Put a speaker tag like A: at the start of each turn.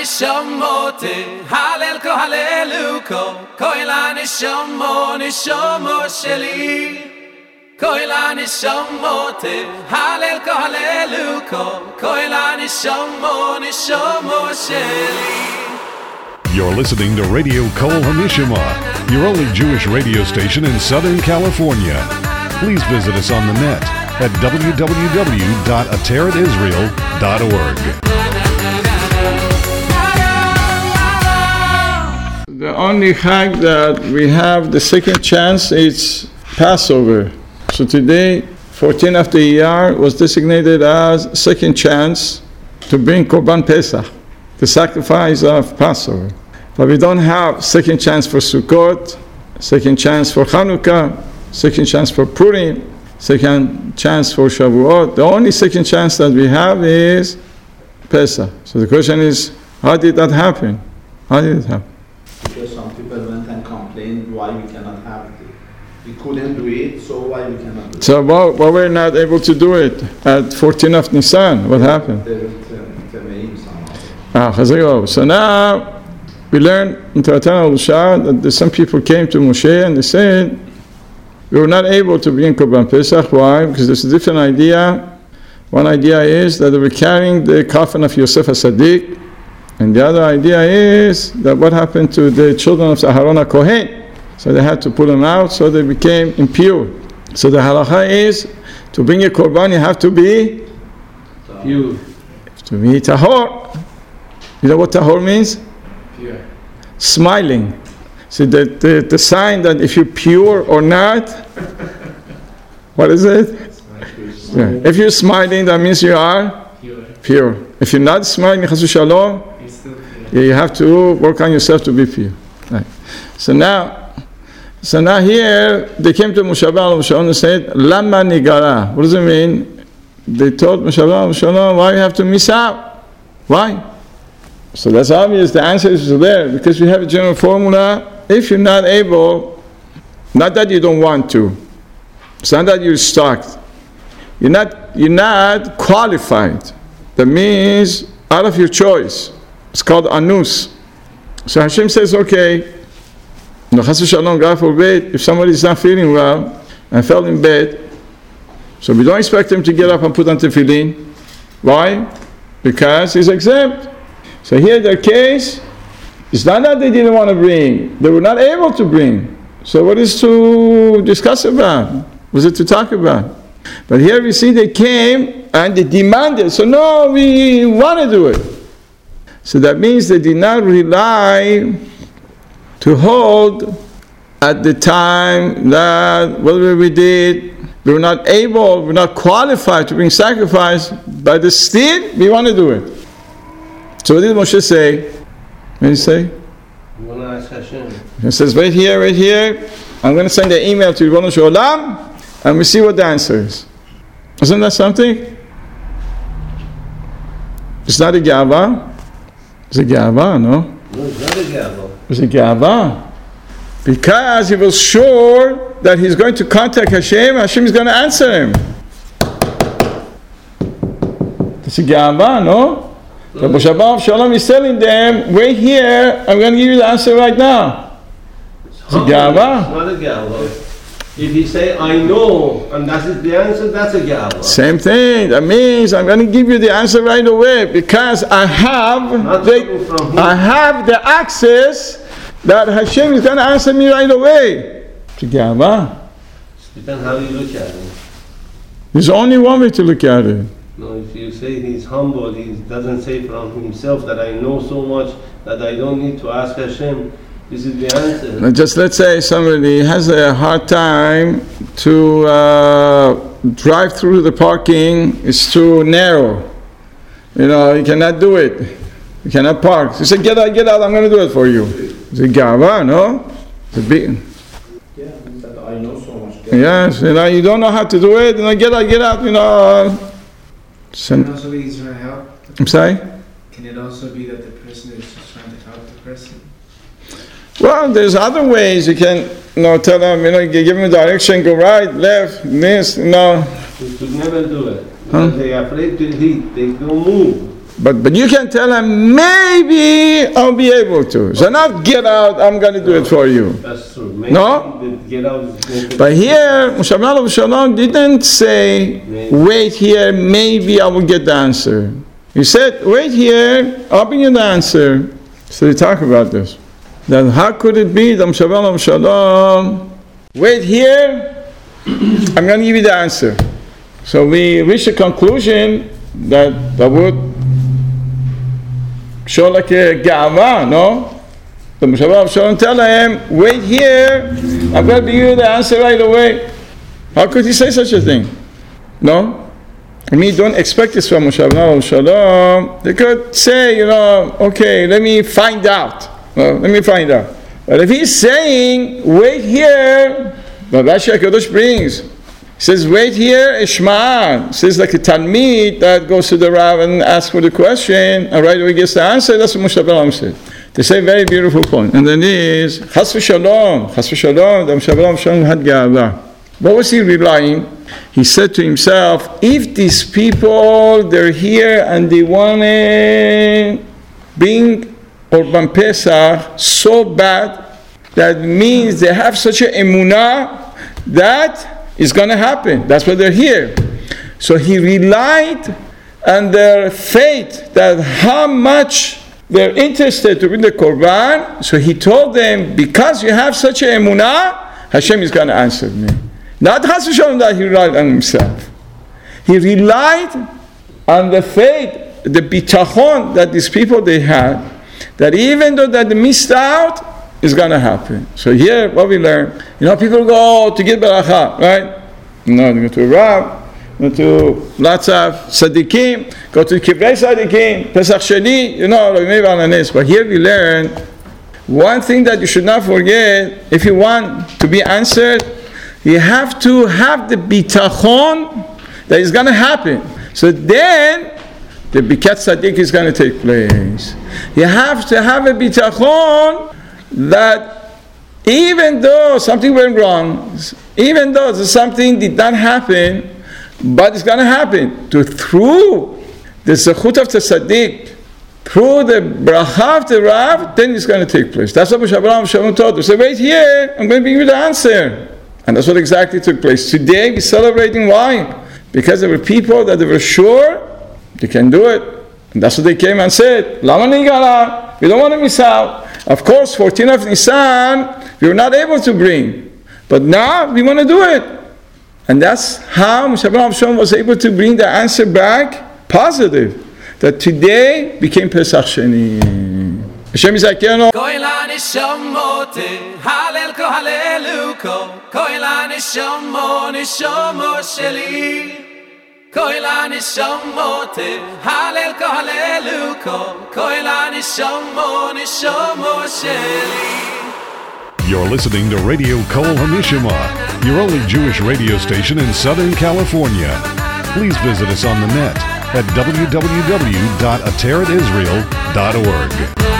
A: nishamote halel ko haleluko koila nishomo sheli koila nishamote halel ko haleluko koila nishomo sheli.
B: You're listening to Radio Kol Hamishama, your only Jewish radio station in Southern California. Please visit us on the net at www.ateratisrael.org.
C: The only Chag that we have the second chance is Passover. So today, 14th of the year was designated as second chance to bring Korban Pesach, the sacrifice of Passover. But we don't have second chance for Sukkot, second chance for Chanukah, second chance for Purim, second chance for Shavuot. The only second chance that we have is Pesach. So the question is, how did that happen? How did it happen?
D: Because some people went and complained why we cannot have it. We couldn't do it, so why we cannot do it?
C: So why we're not able to do it at 14th of Nisan? What happened? So now we learn in Torah al-Shah that some people came to Moshe and they said, we were not able to bring Korban Pesach. Why? Because there's a different idea. One idea is that they were carrying the coffin of Yosef HaSadiq, and the other idea is that what happened to the children of Aharon HaKohen. So they had to pull them out, so they became impure. So the halacha is, to bring a korban, you have to be
E: pure.
C: To be tahor. You know what tahor means?
E: Pure.
C: Smiling. So the sign that if you're pure or not, what is it? Yeah. If you're smiling, that means you are pure. If you're not smiling, chasu shalom, you have to work on yourself to be pure. Right. So now here they came to Moshe Rabbeinu and said, Lama nigara. What does it mean? They told Moshe Rabbeinu, why you have to miss out? Why? So that's obvious, the answer is there, because we have a general formula. If you're not able, not that you don't want to, it's not that you're stuck, you're not qualified. That means out of your choice. It's called anus. So Hashem says, okay, no chas v'shalom, God forbid, if somebody is not feeling well and fell in bed, so we don't expect him to get up and put on tefillin. Why? Because he's exempt. So here their case, it's not that they didn't want to bring, they were not able to bring. So what is to discuss about? What is it to talk about? But here we see they came and they demanded, so no, we want to do it. So that means they did not rely to hold at the time that whatever we did, we were not able, we were not qualified to bring sacrifice, but still we want to do it. So what did Moshe say? What did he say?
E: You want to ask Hashem?
C: He says, right here, I'm going to send an email to Ribono Shel Olam, and we see what the answer is. Isn't that something? It's not a gava. It's a gava, no?
E: No, it's not a gava.
C: It's a gava. Because he was sure that he's going to contact Hashem, Hashem is going to answer him. It's a gava, no? But Moshe Rabbeinu Shalom is telling them, wait here, I'm going to give you the answer right now. It's a gava.
E: It's not a gava. If you say, I know, and that is the answer, that's a gava.
C: Same thing. That means I'm going to give you the answer right away because I have the access that Hashem is going to answer me right away. It's a gava.
E: It depends how you look at it.
C: There's only one way to look at it.
E: No, if you say he's humble, he doesn't say from himself that I know so much that I don't need to ask Hashem. This is the answer.
C: Now just let's say somebody has a hard time to drive through the parking. It's too narrow. You know, he cannot do it. He cannot park. He said, get out, I'm going to do it for you. It's a gava, no? It's a big...
D: Yeah, I know so much.
C: Yes, you don't know how to do it, get out,
F: Can it also be he's trying to help?
C: I'm sorry?
F: Can it also be that the person is just trying to help the person?
C: Well, there's other ways you can, tell them, give them direction, go right, left, this,
E: You should never do it. Huh? They're afraid to eat, they don't move.
C: But you can tell him, maybe I'll be able to. So not get out, I'm going to do it for you.
E: That's true. Maybe
C: No?
E: Get out is
C: But here, Moshe Rabbeinu Shalom didn't say, wait here, maybe I will get the answer. He said, wait here, I'll bring you the answer. So they talk about this. Then how could it be that Moshe Rabbeinu Shalom, wait here, I'm going to give you the answer. So we reached a conclusion that would show like a ga'ava, no? The Moshe Rabbeinu Shalom tell him, wait here, I'm going to give you the answer right away. How could he say such a thing? No? I mean, don't expect this from Moshe Rabbeinu Shalom. They could say, okay, let me find out. Well, let me find out. But if he's saying, wait here, the Rashi HaKadosh brings, he says, wait here, Ishmael. Says like a Talmid that goes to the Rav and asks for the question, and right away gets the answer. That's what Moshe Rabbeinu said. They say a very beautiful point. And then is, Chas v'shalom, the Moshe Rabbeinu Shalom had Ga'ava. What was he relying? He said to himself, if these people, they're here and they want to bring Korban Pesach so bad, that means they have such an emunah that it's going to happen. That's why they're here. So he relied on their faith, that how much they're interested to bring the Korban. So he told them, because you have such an emunah, Hashem is going to answer me. Not Chas v'shalom that he relied on himself. He relied on the faith, the bitachon that these people they had, that even though that they missed out, it's going to happen. So here, what we learn, people go to get beracha, right? They go to a Rav, go to lots of tzaddikim, go to kivrei tzaddikim, Pesach Sheni, but here we learn one thing that you should not forget. If you want to be answered, you have to have the bitachon that is going to happen. So then, the bikat tzaddik is going to take place. You have to have a bitachon that even though something went wrong, even though something did not happen, but it's going to happen. Through the zechut of the tzaddik, through the bracha of the Rav, then it's going to take place. That's what Moshe Rabbeinu Shalom told us. So wait here, I'm going to bring you the answer. And that's what exactly took place. Today we're celebrating. Why? Because there were people that they were sure they can do it. And that's what they came and said, Lama nigala, we don't want to miss out. Of course, 14th of Nisan, we were not able to bring. But now, we want to do it. And that's how Moshe Rabbeinu Shalom was able to bring the answer back positive. That today became Pesach Sheni. Hashem Yizakenu.
A: Koila nishomote, halel ko haleluko. Koila nishomo, nishomo sheli. Koila nishomote, halel ko haleluko. Koila nishomo, nishomo sheli.
B: You're listening to Radio Kol HaNishama, your only Jewish radio station in Southern California. Please visit us on the net at www.ateratisrael.org.